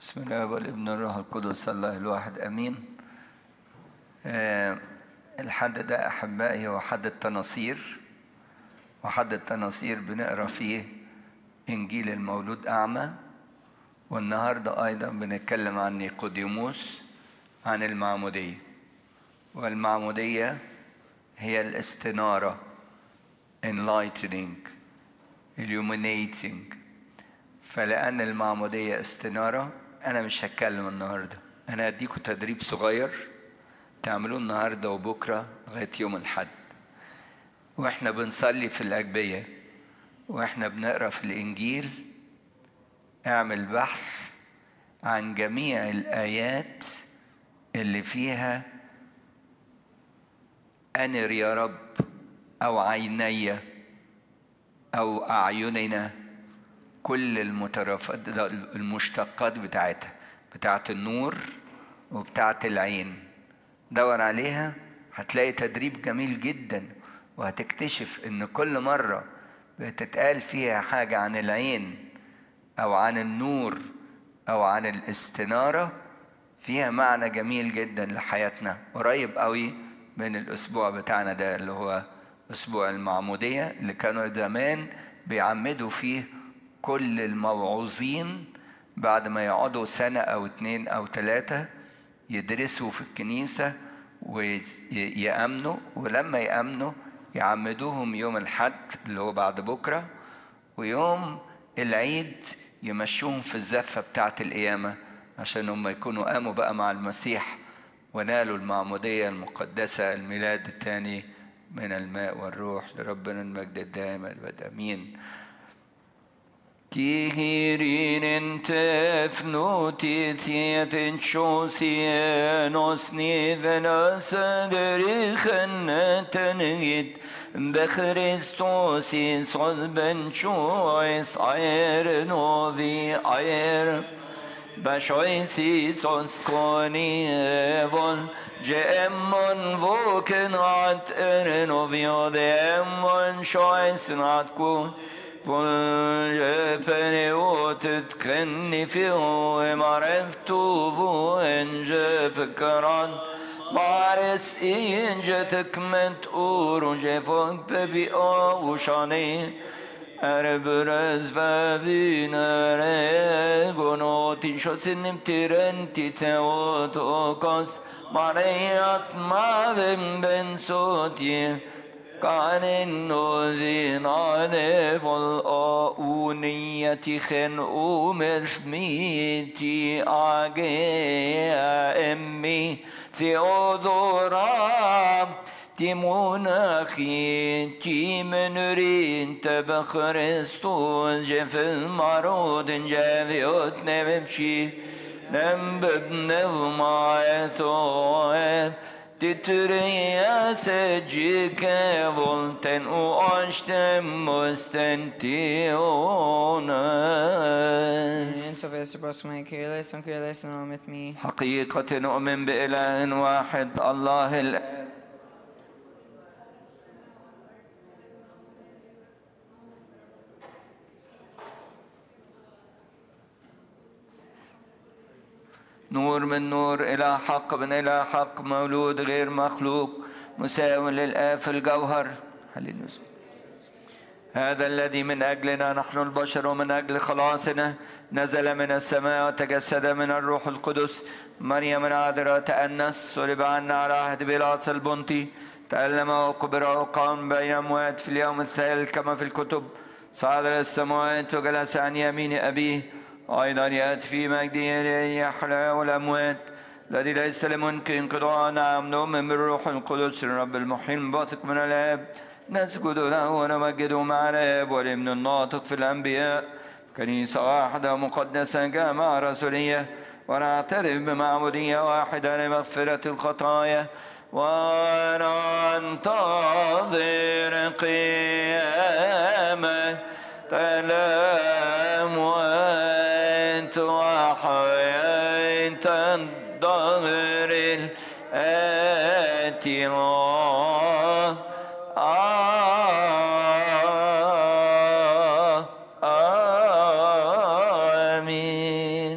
بسم الله والابن والروح القدس الله الواحد امين. الحد ده احبائي هو حد التناصير، وحد التناصير بنقرا فيه انجيل المولود اعمى. والنهارده ايضا بنتكلم عن نيقوديموس، عن المعموديه. والمعموديه هي الاستناره، enlightening، illuminating. فلأن المعمودية استنارة أنا مش هتكلم النهاردة، أنا هديكم تدريب صغير تعملوه النهاردة وبكرة لغاية يوم الأحد. وإحنا بنصلي في الأجبية وإحنا بنقرأ في الإنجيل، اعمل بحث عن جميع الآيات اللي فيها أنر يا رب، أو عيني، أو أعيننا، كل المشتقات بتاعت النور وبتاعت العين. دور عليها هتلاقي تدريب جميل جدا، وهتكتشف ان كل مرة بتتقال فيها حاجة عن العين او عن النور او عن الاستنارة فيها معنى جميل جدا لحياتنا، قريب قوي من الاسبوع بتاعنا ده اللي هو اسبوع المعمودية، اللي كانوا زمان بيعمدوا فيه كل الموعوظين بعد ما يقعدوا سنة أو 2 أو 3 يدرسوا في الكنيسة ويأمنوا، ولما يأمنوا يعمدوهم يوم الحد اللي هو بعد بكرة، ويوم العيد يمشوهم في الزفة بتاعة القيامة عشان هم يكونوا قاموا بقى مع المسيح ونالوا المعمودية المقدسة، الميلاد الثاني من الماء والروح. لربنا المجد الدائم الأبد آمين. Kihirin tefnuti tietin chosienos nivenas gerichen git bechristos isos ben chois aer novi aer bashois isos koni evon جemon voken at novio demon chois nat kun فني وتتكني فيه معرفتو وإن فكران معرس إن جتك من تقور وجفوك ببي وشاني أربرز فابينا ريقونوتي شو سنم تيرنتي تاوتوكوس مريات ما بن صوتي كان النوذين عنف الأونية خن أمرميتي أجي أمي ثيودورا تيموناخي تيمنرين تبخرستون جف المرود جافيوت نمشي نمببنف معيثوه تتريا سجيك فولتن واشتم مستنتيونا. حقيقة نؤمن بإله واحد الله الآب نور من نور، إلى حق من إلى حق، مولود غير مخلوق، مساو للآب في الجوهر. هذا الذي من أجلنا نحن البشر ومن أجل خلاصنا نزل من السماء وتجسد من الروح القدس، مريم العذراء تأنس، صلب عنا على عهد بيلاطس البنطي، تألم وقبر وقام بين الأموات في اليوم الثالث كما في الكتب، صعد إلى السماوات وجلس عن يمين أبيه، أيضا يأتي في مجده يحيى الأموات الذي ليس لممكن انقضاء. نعم نؤمن بالروح القدس الرب المحيي الباثق من الآب، نسجد له ونمجده مع الآب والابن الناطق في الأنبياء، كنيسة واحدة مقدسة جامعة رسولية، ونعترف بمعمودية واحدة لمغفرة الخطايا، وننتظر قيامة الأموات وحياة الدهر الآتي.